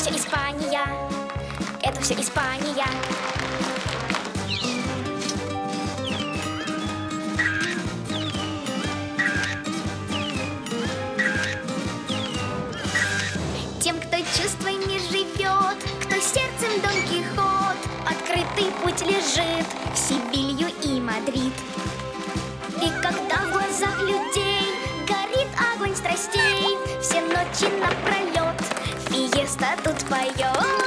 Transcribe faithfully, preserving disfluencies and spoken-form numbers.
все Испания, это все Испания. Тем, кто чувствами живет, кто сердцем Дон Кихот, открытый путь лежит в Севилью и Мадрид. И когда в глазах людей горит огонь страстей, все ночи напролет фиеста тут поет.